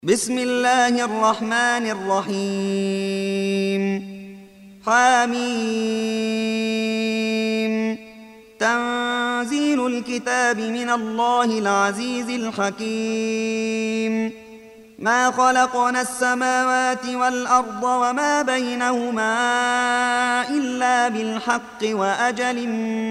بسم الله الرحمن الرحيم. حميم. تنزيل الكتاب من الله العزيز الحكيم. ما خلقنا السماوات والأرض وما بينهما إلا بالحق وأجل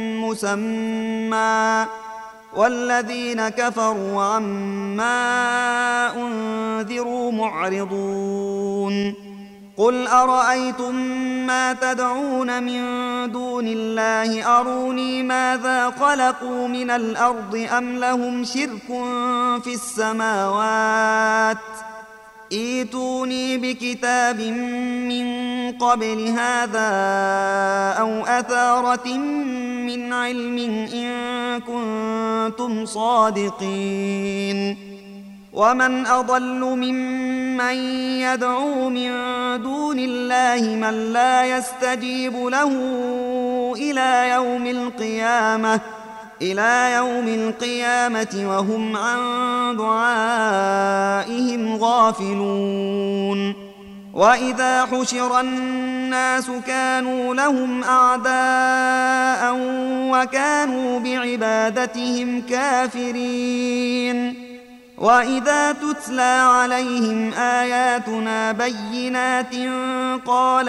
مسمى، والذين كفروا عما أنذروا معرضون. قل أرأيتم ما تدعون من دون الله أروني ماذا خلقوا من الأرض أم لهم شرك في السماوات، ائتوني بكتاب من قبل هذا أو أثارة من علم إن كنتم صادقين. ومن أضل ممن يدعو من دون الله من لا يستجيب له إلى يوم القيامة وهم عن دعائهم غافلون. وإذا حشر الناس كانوا لهم أعداء وكانوا بعبادتهم كافرين. وإذا تتلى عليهم آياتنا بينات قال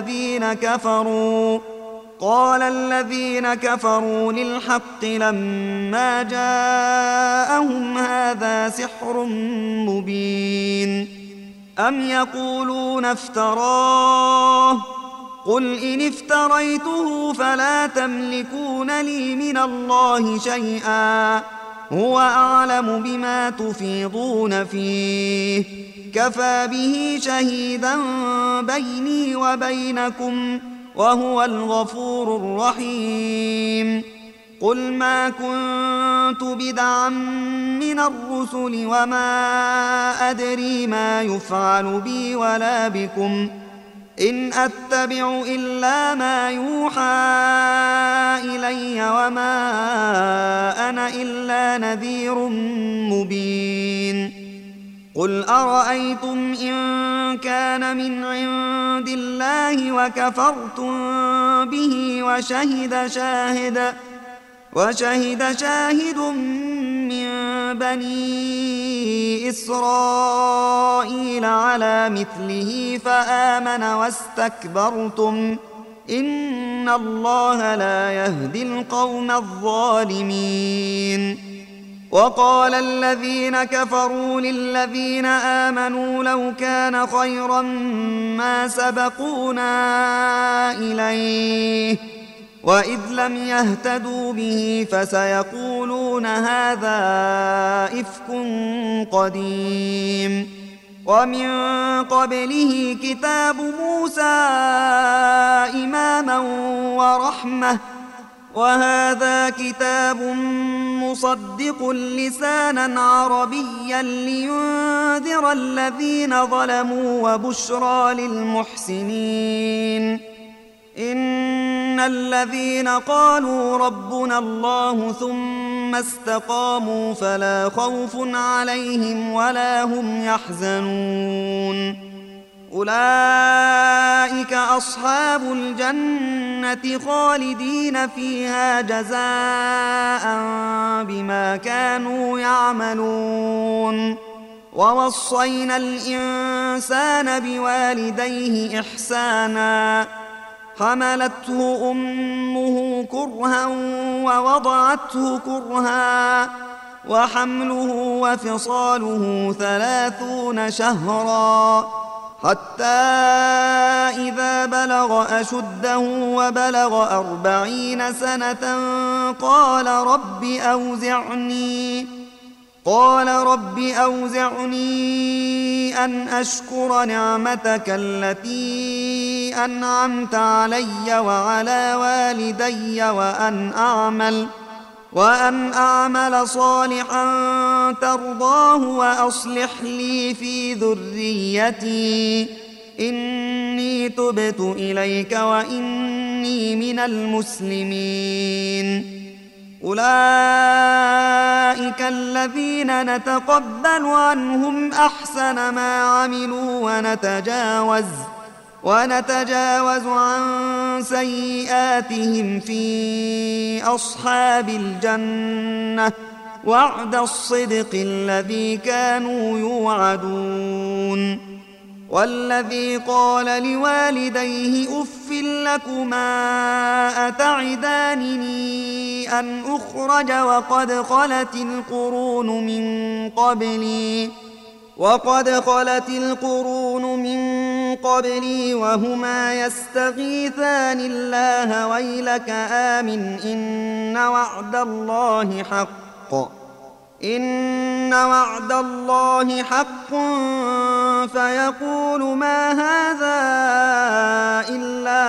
الذين كفروا للحق لما جاءهم هذا سحر مبين. أم يقولون افتراه، قل إن افتريته فلا تملكون لي من الله شيئا، هو أعلم بما تفيضون فيه، كفى به شهيدا بيني وبينكم وهو الغفور الرحيم. قل ما كنت بدعا من الرسل وما أدري ما يفعل بي ولا بكم، إن أتبع إلا ما يوحى إلي وما أنا إلا نذير مبين. قل أرأيتم إن كان من عند الله وكفرتم به وشهد شاهد من بني إسرائيل على مثله فآمن واستكبرتم، إن الله لا يهدي القوم الظالمين. وقال الذين كفروا للذين آمنوا لو كان خيرا ما سبقونا إليه، وإذ لم يهتدوا به فسيقولون هذا إفك قديم. ومن قبله كتاب موسى إماما ورحمة، وهذا كتاب مصدق لسانا عربيا لينذر الذين ظلموا وبشرى للمحسنين. إن الذين قالوا ربنا الله ثم استقاموا فلا خوف عليهم ولا هم يحزنون. أولئك أصحاب الجنة خالدين فيها جزاء بما كانوا يعملون. ووصينا الإنسان بوالديه إحسانا، حملته أمه كرها ووضعته كرها، وحمله وفصاله 30 شهرا، حتى إذا بلغ أشده وبلغ 40 سنة قال رب أوزعني أن أشكر نعمتك التي أنعمت علي وعلى والدي وأن أعمل صالحا ترضاه وأصلح لي في ذريتي، إني تبت إليك وإني من المسلمين. أولئك الذين نتقبل عنهم أحسن ما عملوا ونتجاوز عن سيئاتهم في أصحاب الجنة وعد الصدق الذي كانوا يوعدون. والذي قال لوالديه أف لكما أتعدانني أن أخرج وقد خلت القرون من قبلي وهما يستغيثان الله ويلك آمن إن وعد الله حق فيقول ما هذا إلا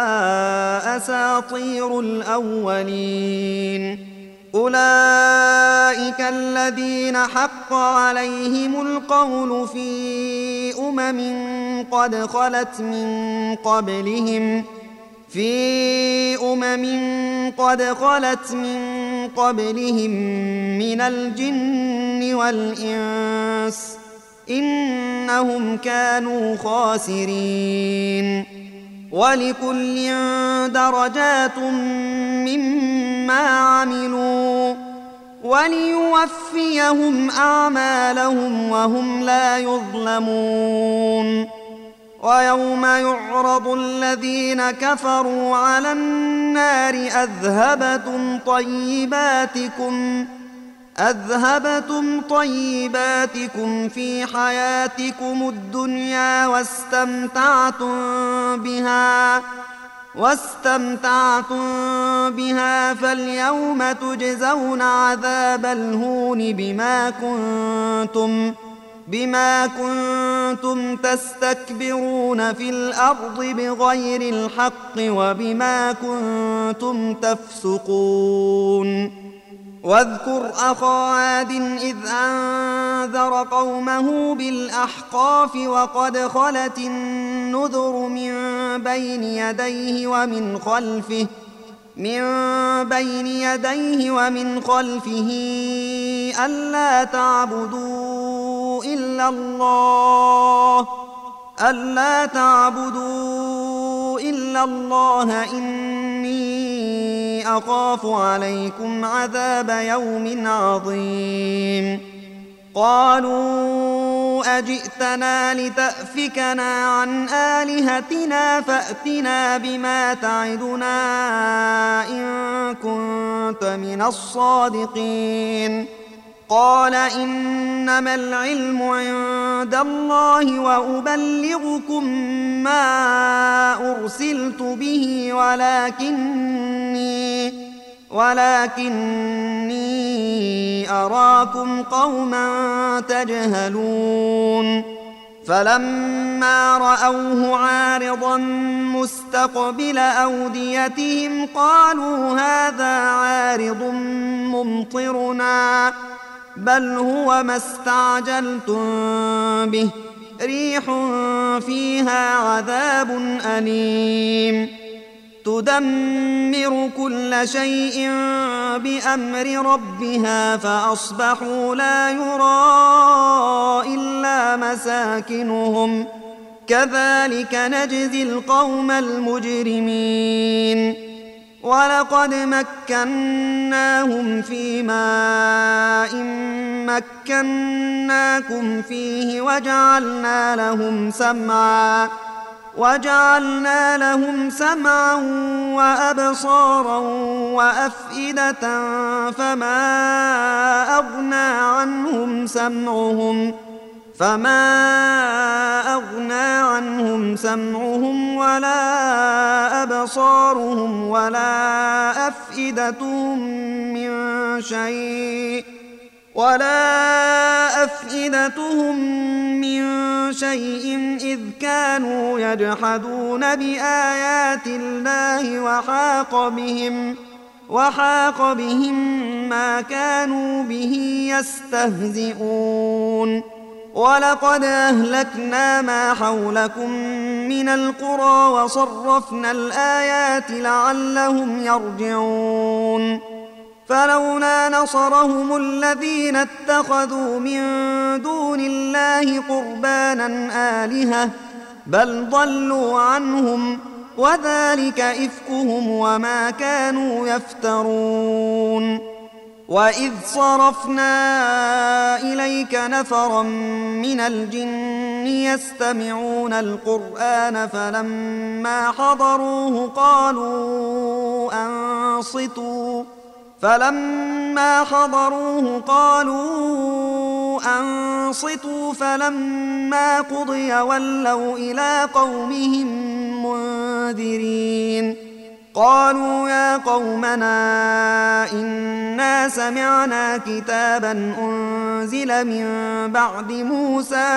أساطير الأولين. أولئك الذين حق عليهم القول في قد خلت من قبلهم من الجن والإنس إنهم كانوا خاسرين. ولكل درجات مما عملوا وليوفيهم أعمالهم وهم لا يظلمون. ويوم يعرض الذين كفروا على النار أذهبتم طيباتكم في حياتكم الدنيا واستمتعتم بها فاليوم تجزون عذاب الهون بما كنتم تستكبرون في الأرض بغير الحق وبما كنتم تفسقون. واذكر أخا عاد إذ أنذر قومه بالأحقاف وقد خلت النذر من بين يديه ومن خلفه ألا تعبدوا إلا الله إني أخاف عليكم عذاب يوم عظيم. قالوا أجئتنا لتأفكنا عن آلهتنا فأتنا بما تعدنا إن كنت من الصادقين. قال إنما العلم عند الله وأبلغكم ما أرسلت به ولكني أراكم قوما تجهلون. فلما رأوه عارضا مستقبل أوديتهم قالوا هذا عارض ممطرنا بل هو ما استعجلتم به ريح فيها عذاب أليم تدمر كل شيء بأمر ربها فأصبحوا لا يرى إلا مساكنهم كذلك نجزي القوم المجرمين. ولقد مكناهم في ماء مكناكم فيه وجعلنا لهم سمعا وأبصارا وأفئدة فما أغنى عنهم سمعهم ولا أبصارهم ولا أفئدتهم من شيء إذ كانوا يجحدون بآيات الله وحاق بهم ما كانوا به يستهزئون. ولقد أهلكنا ما حولكم من القرى وصرفنا الآيات لعلهم يرجعون. فلولا نصرهم الذين اتخذوا من دون الله قربانا آلهة بل ضلوا عنهم وذلك إفكهم وما كانوا يفترون. وإذ صرفنا إليك نفرا من الجن يستمعون القرآن فلما حضروه قالوا أنصتوا فلما قضي ولوا إلى قومهم منذرين. قالوا يا قومنا إنا سمعنا كتابا أنزل من بعد موسى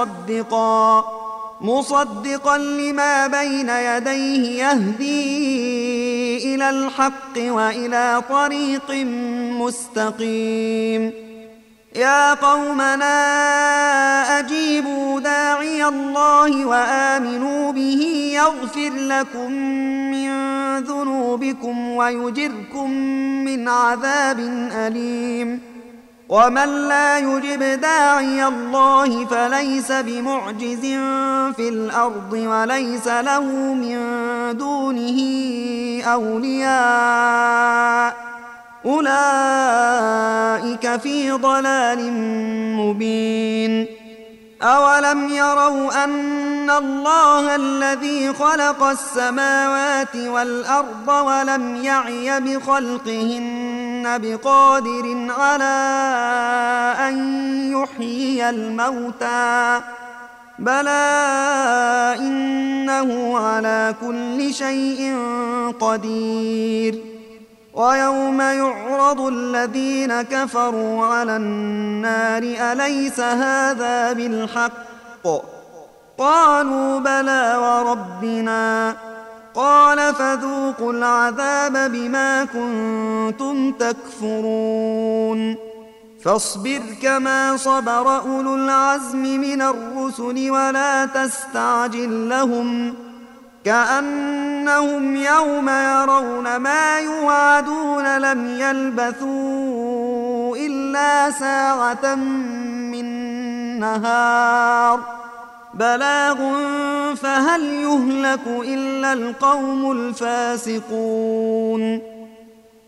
مصدقا لما بين يديه يهدي إلى الحق وإلى طريق مستقيم. يا قومنا أجيبوا داعي الله وآمنوا به يغفر لكم من ذنوبكم ويجركم من عذاب أليم. ومن لا يجب داعي الله فليس بمعجز في الأرض وليس له من دونه أولياء أولئك في ضلال مبين. أولم يروا أن الله الذي خلق السماوات والأرض ولم يعي بخلقهن بقادر على أن يحيي الموتى بلى إنه على كل شيء قدير. ويوم يعرض الذين كفروا على النار أليس هذا بالحق قالوا بلى وربنا قال فذوقوا العذاب بما كنتم تكفرون. فاصبر كما صبر أولو العزم من الرسل ولا تستعجل لهم كأنهم يوم يرون ما يوعدون لم يلبثوا إلا ساعة من نهار بلاغ فهل يهلك إلا القوم الفاسقون.